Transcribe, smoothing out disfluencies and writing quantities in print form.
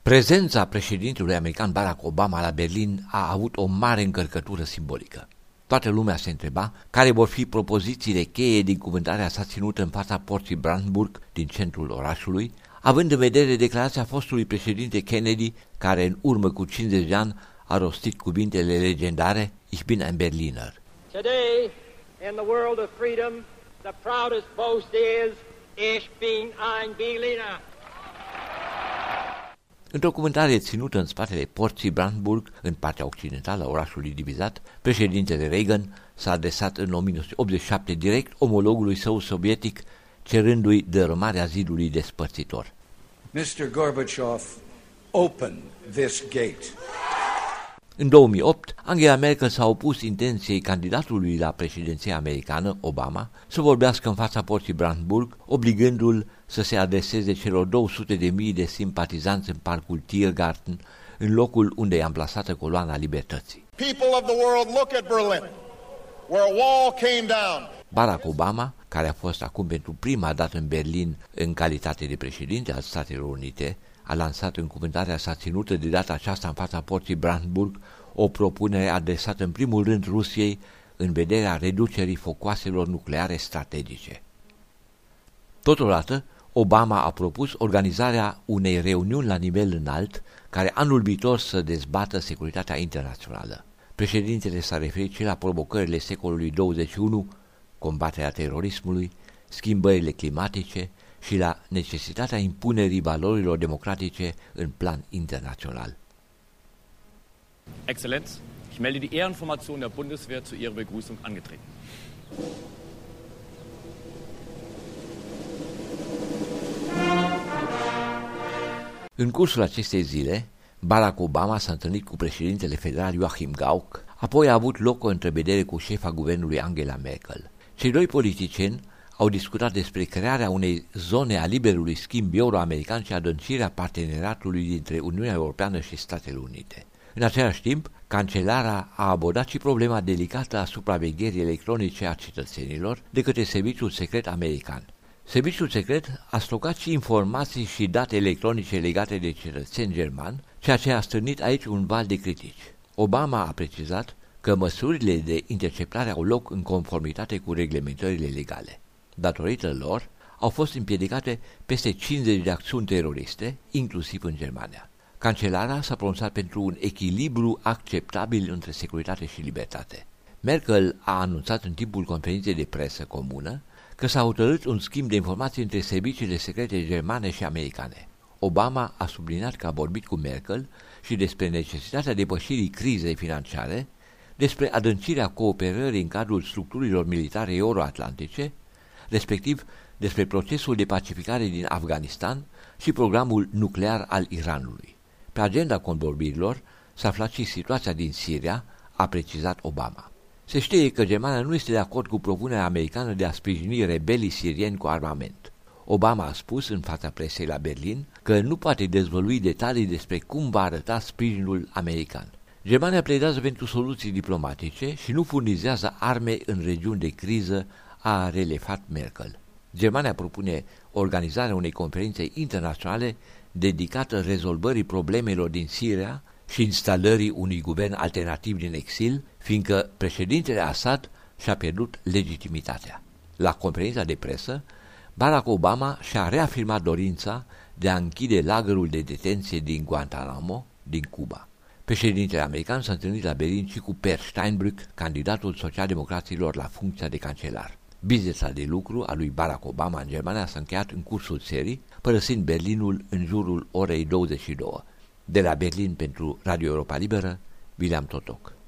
Prezența președintelui american Barack Obama la Berlin a avut o mare încărcătură simbolică. Toată lumea se întreba care vor fi propozițiile cheie din cuvântarea sa ținută în fața porții Brandenburg din centrul orașului, având în vedere declarația fostului președinte Kennedy, care în urmă cu 50 de ani a rostit cuvintele legendare Ich bin ein Berliner. Today, in the world of freedom, the proudest boast is Ich bin ein Berliner. Într-o cuvântare ținută în spatele porții Brandenburg, în partea occidentală a orașului divizat, președintele Reagan s-a adresat în 1987 direct omologului său sovietic, cerându-i dărâmarea zidului despărțitor. Mr. Gorbachev, open this gate. În 2008, Angela Merkel s-a opus intenției candidatului la președinția americană, Obama, să vorbească în fața porții Brandenburg, obligându-l să se adreseze celor 200.000 de simpatizanți în parcul Tiergarten, în locul unde e amplasată coloana Libertății. People of the world, look at Berlin, where a wall came down. Barack Obama, care a fost acum pentru prima dată în Berlin în calitate de președinte al Statelor Unite, a lansat în cuvântarea sa ținută de data aceasta în fața porții Brandenburg o propunere adresată în primul rând Rusiei în vederea reducerii focoaselor nucleare strategice. Totodată, Obama a propus organizarea unei reuniuni la nivel înalt care anul viitor să dezbată securitatea internațională. Președintele s-a referit și la provocările secolului 21, combaterea terorismului, schimbările climatice și la necesitatea impunerii valorilor democratice în plan internațional. Exzellenz, ich melde die Ehrenformation der Bundeswehr zu Ihrer Begrüßung angetreten. În cursul acestei zile, Barack Obama s-a întâlnit cu președintele federal Joachim Gauck, apoi a avut loc o întrevedere cu șefa guvernului Angela Merkel. Cei doi politicieni au discutat despre crearea unei zone a liberului schimb euro-american și adâncirea parteneriatului dintre Uniunea Europeană și Statele Unite. În același timp, cancelara a abordat și problema delicată a supravegherii electronice a cetățenilor de către Serviciul Secret American. Serviciul secret a stocat și informații și date electronice legate de cetățeni germani, ceea ce a stârnit aici un val de critici. Obama a precizat că măsurile de interceptare au loc în conformitate cu reglementările legale. Datorită lor, au fost împiedicate peste 50 de acțiuni teroriste, inclusiv în Germania. Cancelara s-a pronunțat pentru un echilibru acceptabil între securitate și libertate. Merkel a anunțat în timpul conferinței de presă comună că s-a hotărât un schimb de informații între serviciile secrete germane și americane. Obama a subliniat că a vorbit cu Merkel și despre necesitatea depășirii crizei financiare, despre adâncirea cooperării în cadrul structurilor militare euroatlantice, respectiv despre procesul de pacificare din Afganistan și programul nuclear al Iranului. Pe agenda convorbirilor s-a aflat și situația din Siria, a precizat Obama. Se știe că Germania nu este de acord cu propunerea americană de a sprijini rebelii sirieni cu armament. Obama a spus în fața presei la Berlin că nu poate dezvălui detalii despre cum va arăta sprijinul american. Germania pledează pentru soluții diplomatice și nu furnizează arme în regiuni de criză, a relefat Merkel. Germania propune organizarea unei conferințe internaționale dedicată rezolvării problemelor din Siria și instalării unui guvern alternativ din exil, fiindcă președintele Assad și-a pierdut legitimitatea. La conferința de presă, Barack Obama și-a reafirmat dorința de a închide lagărul de detenție din Guantanamo, din Cuba. Președintele american s-a întâlnit la Berlin și cu Per Steinbrück, candidatul socialdemocraților la funcția de cancelar. Vizita de lucru a lui Barack Obama în Germania s-a încheiat în cursul serii, părăsind Berlinul în jurul orei 22. De la Berlin pentru Radio Europa Liberă, William Totoc.